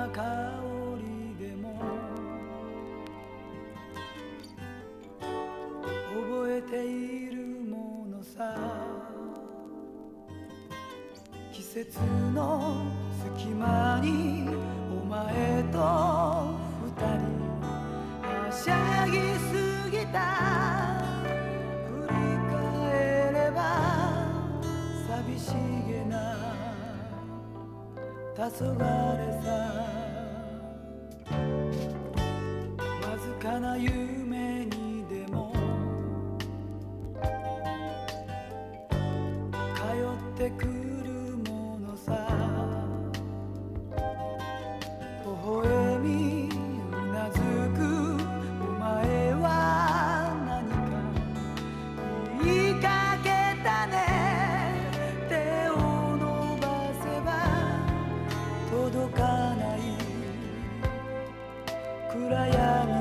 な香りでも覚えているものさ。季節の隙間にお前と二人はしゃぎすぎた。振り返れば寂しげな黄昏さ。わずかな夢にでも通ってくるものさ。微笑みうなずくお前は何か言いかけたね。手を伸ばせば届かない暗闇